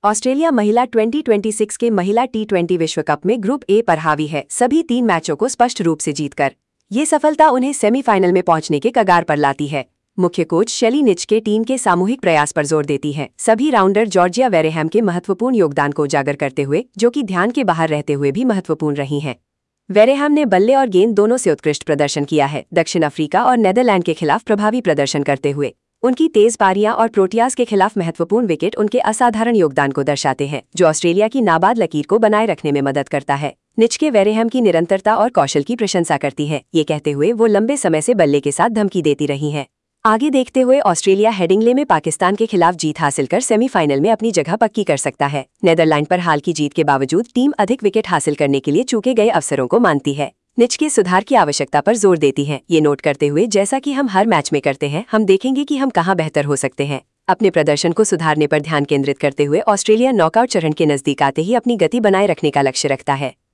Australia महिला 2026 के महिला टी20 विश्व कप में ग्रुप ए पर हावी है, सभी 3 मैचों को स्पष्ट रूप से जीतकर। ये सफलता उन्हें सेमीफाइनल में पहुंचने के कगार पर लाती है। मुख्य कोच शेली निच के टीम के सामूहिक प्रयास पर जोर देती है, सभी राउंडर जॉर्जिया वेरेहैम के महत्वपूर्ण योगदान को उजागर करते हुए, जो कि ध्यान के बाहर रहते हुए भी महत्वपूर्ण रही हैं। वेरेहैम ने बल्ले और गेंद दोनों से उत्कृष्ट प्रदर्शन किया है, दक्षिण अफ्रीका और नीदरलैंड के खिलाफ प्रभावी प्रदर्शन करते हुए। उनकी तेज पारियां और प्रोटियाज के खिलाफ महत्वपूर्ण विकेट उनके असाधारण योगदान को दर्शाते हैं, जो ऑस्ट्रेलिया की नाबाद लकीर को बनाए रखने में मदद करता है। निच के वेरेहैम की निरंतरता और कौशल की प्रशंसा करती है, ये कहते हुए वो लंबे समय से बल्ले के साथ धमकी देती रही हैं। आगे देखते हुए ऑस्ट्रेलिया हेडिंग्ले में पाकिस्तान के खिलाफ जीत हासिल कर सेमीफाइनल में अपनी जगह पक्की कर सकता है। नीदरलैंड पर हाल की जीत के बावजूद टीम अधिक विकेट हासिल करने के लिए चूके गए अवसरों को मानती है। निच के सुधार की आवश्यकता पर जोर देती हैं, ये नोट करते हुए जैसा कि हम हर मैच में करते हैं, हम देखेंगे कि हम कहां बेहतर हो सकते हैं। अपने प्रदर्शन को सुधारने पर ध्यान केंद्रित करते हुए ऑस्ट्रेलिया नॉकआउट चरण के नजदीक आते ही अपनी गति बनाए रखने का लक्ष्य रखता है।